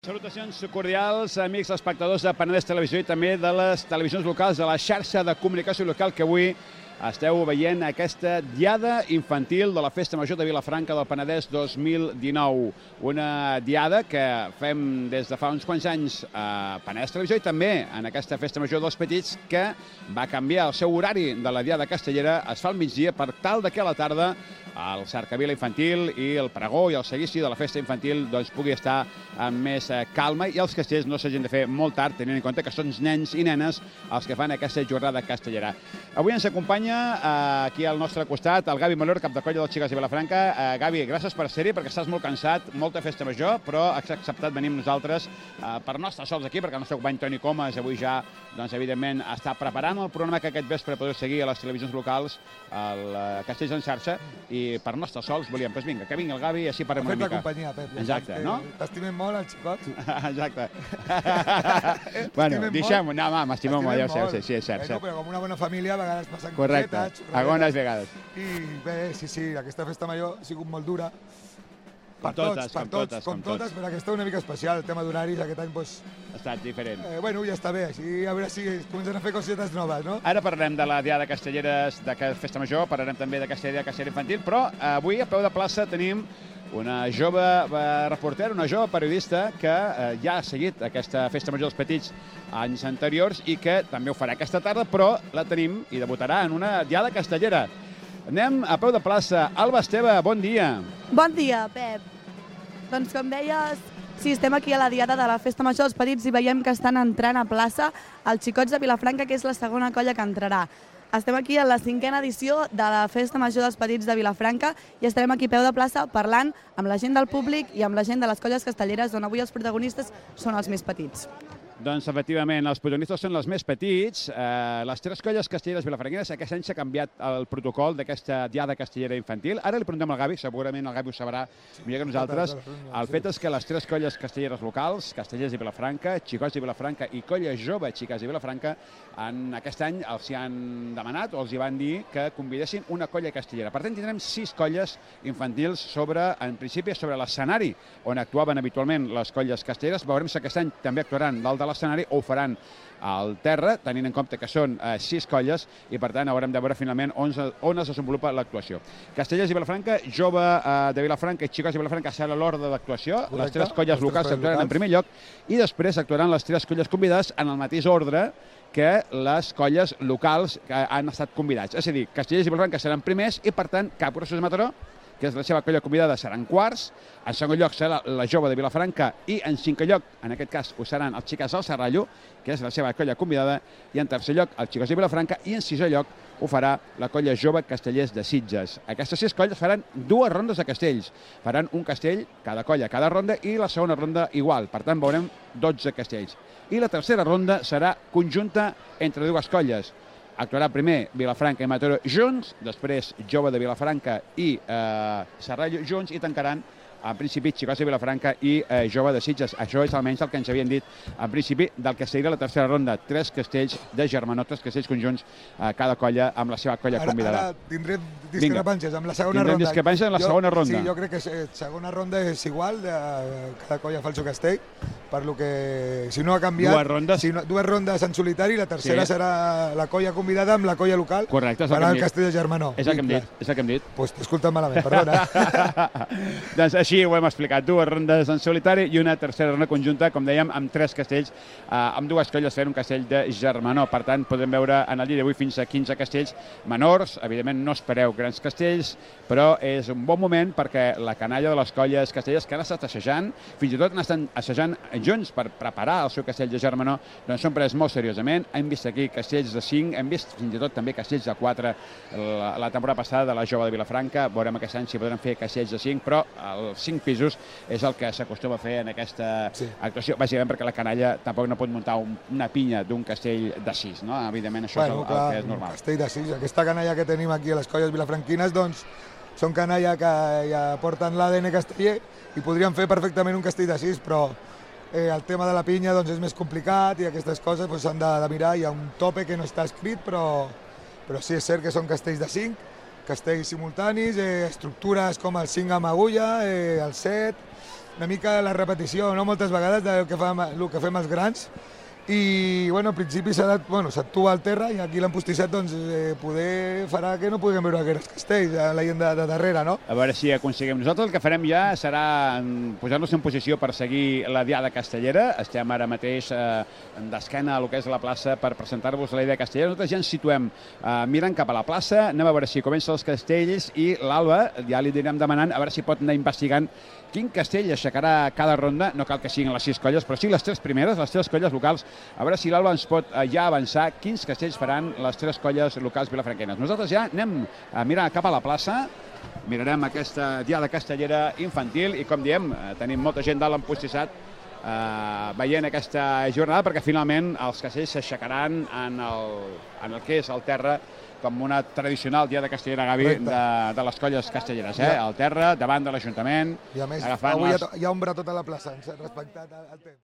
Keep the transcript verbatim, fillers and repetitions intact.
Salutacions cordials, amics espectadors de Penedès Televisió i també de les televisions locals de la xarxa de comunicació local, que avui esteu veient aquesta diada infantil de la Festa Major de Vilafranca del Penedès dos mil dinou. Una diada que fem des de fa uns quants anys a Penedès Televisió i també en aquesta Festa Major dels Petits, que va canviar el seu horari de la diada castellera, es fa al migdia per tal que a la tarda el cercavila infantil i el pregó i el seguici de la festa infantil doncs, pugui estar amb més calma i els castells no s'hagin de fer molt tard, tenint en compte que són nens i nenes els que fan aquesta jornada castellera. Avui ens acompanya eh, aquí al nostre costat el Gavi Malor, cap de colla dels Xiques de Vilafranca. Eh, Gavi, gràcies per ser-hi, perquè estàs molt cansat, molta festa major, però has acceptat venir amb nosaltres eh, per no estar sols aquí, perquè el nostre company Toni Comas avui ja, doncs, evidentment, està preparant el programa que aquest vespre podeu seguir a les televisions locals, el uh, Castells en xarxa, i per no estar sols volíem, doncs vinga, que vingui el Gavi i així parlem una mica. Fet la companyia, Pep. Exacte, no? T'estimem molt, els xicots. Exacte. Bueno, deixem-ho, no, home, m'estimem molt, ja ho sé, sí, sí, és cert. No, però com una bona família, a vegades passen correcte, cosetes, algunes vegades. I bé, sí, sí, aquesta festa major ha sigut molt dura. Per totes, tots, per com tots, totes, com com totes, tots. però aquesta una mica especial, el tema d'horaris, aquest any, doncs... Ha estat diferent. Eh, bueno, ja està bé, així a veure si comencen a fer cosetes noves, no? Ara parlarem de la Diada Castelleres de Festa Major, parlarem també d'aquesta Diada Castellera Infantil, però avui a peu de plaça tenim una jove reportera, una jove periodista que eh, ja ha seguit aquesta Festa Major dels Petits anys anteriors i que també ho farà aquesta tarda, però la tenim i debutarà en una Diada Castellera. Anem a peu de plaça. Alba Esteve, bon dia. Bon dia, Pep. Doncs com deies, sí, estem aquí a la Diada de la Festa Major dels Petits i veiem que estan entrant a plaça els Xicots de Vilafranca, que és la segona colla que entrarà. Estem aquí a la cinquena edició de la Festa Major dels Petits de Vilafranca i estarem aquí a peu de plaça parlant amb la gent del públic i amb la gent de les colles castelleres, on avui els protagonistes són els més petits. Doncs, efectivament, els protagonistes són els més petits. Eh, les tres colles castelleres vilafranquines, aquest any s'ha canviat el protocol d'aquesta Diada Castellera Infantil. Ara li preguntem al Gavi, segurament el Gavi ho sabrà millor que nosaltres. El fet és que les tres colles castelleres locals, Castellers de Vilafranca, Xicots de Vilafranca i Colla Jove Xiques de Vilafranca, en aquest any els hi han demanat o els hi van dir que convidessin una colla castellera. Per tant, tindrem sis colles infantils sobre, en principi, sobre l'escenari on actuaven habitualment les colles castelleres. Veurem si aquest any també actuaran dalt de l'escenari o ho faran al terra, tenint en compte que són eh, sis colles i, per tant, haurem de veure finalment on, on es desenvolupa l'actuació. Castellers de Vilafranca, Jove eh, de Vilafranca i Xicots de Vilafranca serà l'ordre d'actuació. Les tres colles locals actuaran en primer lloc i després actuaran les tres colles convidades en el mateix ordre que les colles locals que han estat convidats. És a dir, Castellers de Vilafranca seran primers i, per tant, Capgrossos de Mataró, que és la seva colla convidada, seran quarts. En segon lloc serà la Jove de Vilafranca i en cinquè lloc, en aquest cas, ho seran els Xiques del Serrallo, que és la seva colla convidada, i en tercer lloc els Xics de Vilafranca i en sisè lloc ho farà la colla Jove Castellers de Sitges. Aquestes sis colles faran dues rondes de castells. Faran un castell, cada colla, cada ronda, i la segona ronda igual. Per tant, veurem dotze castells. I la tercera ronda serà conjunta entre dues colles. Actuarà primer Vilafranca i Mataró junts, després Jove de Vilafranca i eh, Serrallo junts i tancaran en principi Xicots de Vilafranca i eh, Jove de Sitges. Això és almenys el que ens havien dit en principi del que seria la tercera ronda. Tres castells de germanor, tres castells conjunts a eh, cada colla amb la seva colla ara, convidada. Ara tindrem discrepàncies amb la segona tindrem ronda. discrepàncies en la jo, segona ronda. Sí, jo crec que la segona ronda és igual, de cada colla fa el seu castell, per lo que si no ha canviat... Dues rondes. Si no, dues rondes en solitari, la tercera sí. serà la colla convidada amb la colla local. Correcte, és el farà que hem el dit. castell de germanor. És el que hem dit. És el que hem dit. Doncs pues t'he escoltat malament, perdona. Doncs així ho hem explicat. Dues rondes en solitari i una tercera ronda conjunta, com dèiem, amb tres castells, eh, amb dues colles fent un castell de germanor. Per tant, podem veure en el dia d'avui fins a quinze castells menors. Evidentment, no espereu grans castells, però és un bon moment perquè la canalla de les colles castellers que han estat assajant, fins i tot han estat assajant junts per preparar el seu castell de germanor, doncs són pres molt seriosament. Hem vist aquí castells de cinc, hem vist fins i tot també castells de quatre la, la temporada passada de la Jove de Vilafranca. Veurem aquest any si podran fer castells de cinc, però els cinc pisos és el que s'acostuma a fer en aquesta sí. actuació, bàsicament perquè la canalla tampoc no pot muntar un, una pinya d'un castell de sis, no? Evidentment això bueno, és el, clar, el que és normal. Un castell de sis, aquesta canalla que tenim aquí a les colles vilafranquines, doncs són canalla que ja porten l'A D N casteller i podrien fer perfectament un castell de sis, però eh, el tema de la pinya doncs, és més complicat i aquestes coses s'han doncs, de, de mirar. Hi ha un tope que no està escrit, però, però sí és cert que són castells de cinc, castells simultanis, eh, estructures com el cinc amb agulla, eh, el set, una mica la repetició, no? Moltes vegades del que, fa, el que fem els grans, i bueno, al principi s'actua bueno, al terra i aquí l'empostissat doncs, eh, poder farà que no puguem veure aquests castells a la gent de, de darrere, no? A veure si aconseguim. Nosaltres el que farem ja serà posar-nos en posició per seguir la Diada Castellera. Estem ara mateix eh, d'esquena a lo que és la plaça per presentar-vos la Diada Castellera. Nosaltres ja ens situem eh, mirant cap a la plaça, anem a veure si comencen els castells i l'Alba ja li anirem demanant a veure si pot anar investigant quin castell aixecarà cada ronda. No cal que siguin les sis colles, però sí les tres primeres, les tres colles locals. A veure si l'Alba ens pot ja avançar quins castells faran les tres colles locals vilafranquenes. Nosaltres ja anem a mirar cap a la plaça, mirarem aquesta Diada Castellera infantil i, com diem, tenim molta gent dalt empostissat eh, veient aquesta jornada perquè finalment els castells s'aixecaran en, el, en el que és el terra com una tradicional Diada Castellera, Gavi, de, de les colles castelleres, eh? Al terra, davant de l'Ajuntament. I a més, avui les... hi ha ombra a tota la plaça, ens ha respectat el temps.